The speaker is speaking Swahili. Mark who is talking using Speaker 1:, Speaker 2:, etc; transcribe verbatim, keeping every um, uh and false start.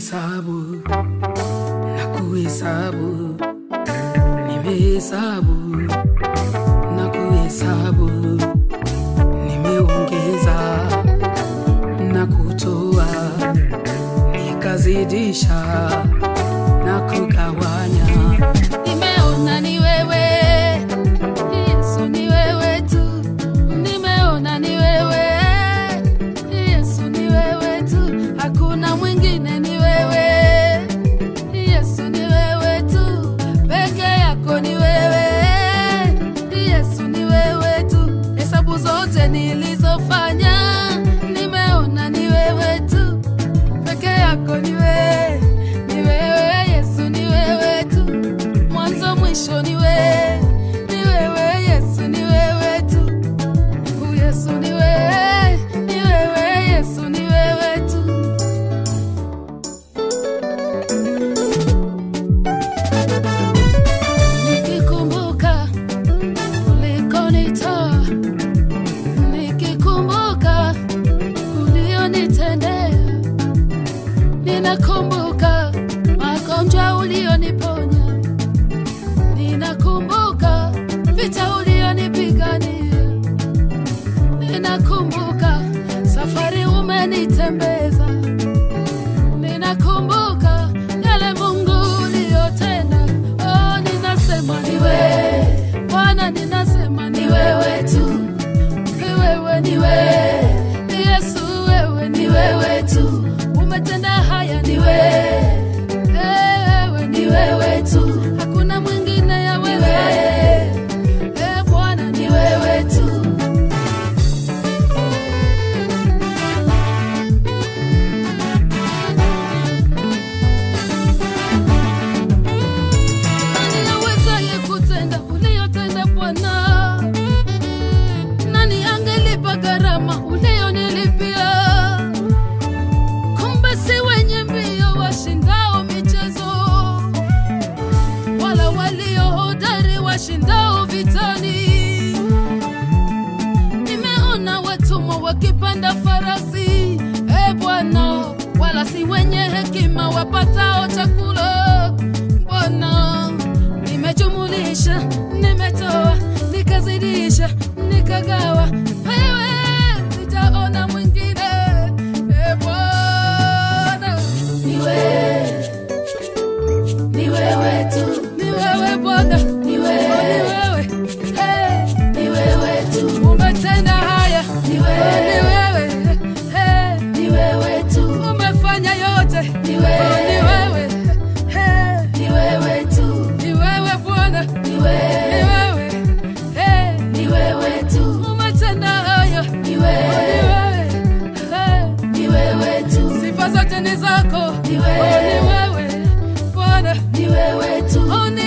Speaker 1: Nimehesabu na kuhesabu, nimehesabu na kuhesabu, nimeongeza na kutoa, nikazidisha na kugawanya.
Speaker 2: Nimeona ni wewe, Yesu ni wewe tu. Nimeona ni wewe, Yesu ni wewe tu. Hakuna mwingine, ni wewe, Yesu ni wewe tu. Peke yako ni wewe, Yesu ni wewe tu. Hesabu zote nilizofanya, nimeona ni wewe tu. Peke yako ni wewe, ni wewe, Yesu ni wewe tu. Mwanzo mwisho ni wewe, ni wewe, Yesu ni wewe tu. Oh, Yesu ni wewe, ni wewe, Yesu ni wewe tu. Nikikumbuka ulikonitoa, nikikumbuka ulionitendea, ninakumbuka magonjwa ulioniponya, ninakumbuka vita ulionipigania, ninakumbuka safari umenitembeza, ninakumbuka yale Mungu uliyotenda. Oh, ninasema ni wewe Bwana, ninasema ni wewe tu. Ni wewe, ni wewe Yesu, wewe ni wewe tu. Umetenda haya, ni wewe, wewe ni wewe tu. Hakuna mwingine ya wewe, eh Bwana, ni wewe tu. Nani awezaye kutenda uliyotenda Bwana? Nani angelipa gharama uliyonilipia? Kumbe si wenye mbio washindao michezo, wala walio hodari washindao vitani. Nimeona watumwa wakipanda farasi, e Bwana, wala si wenye hekima wapatao chakula. Bwana, nimejumulisha, nimetoa, nikazidisha, nikagawa. Wewe sijaona mwingine, e Bwana. Ni wewe, ni wewe tu. Ni wewe Bwana, ni wewe, ni wewe, hey, ni wewe tu. Umetenda haya, ni wewe, ni wewe, hey, ni wewe tu. Umefanya yote, ni wewe, ni wewe, hey, ni wewe tu. Ni wewe Bwana, ni wewe, ni wewe, hey, ni wewe tu. Umetenda haya, ni wewe, ni wewe, hey, ni wewe tu. Sifa zote ni zako, ni wewe, ni wewe Bwana, ni wewe tu.